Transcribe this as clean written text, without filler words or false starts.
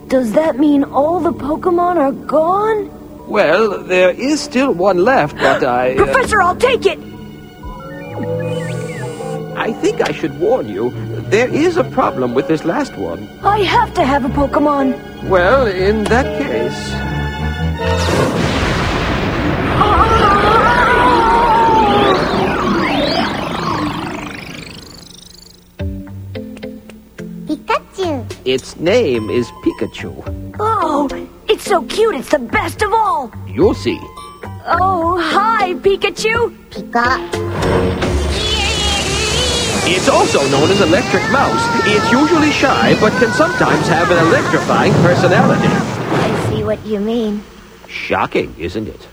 Does that mean all the Pokemon are gone? Well, there is still one left, but Professor, I'll take it! I think I should warn you. There is a problem with this last one. I have to have a Pokemon. Well, in that case... Pikachu. Its name is Pikachu. Oh, it's so cute, it's the best of all! You'll see. Oh, hi, Pikachu! Pika. It's also known as Electric Mouse. It's usually shy, but can sometimes have an electrifying personality. I see what you mean. Shocking, isn't it?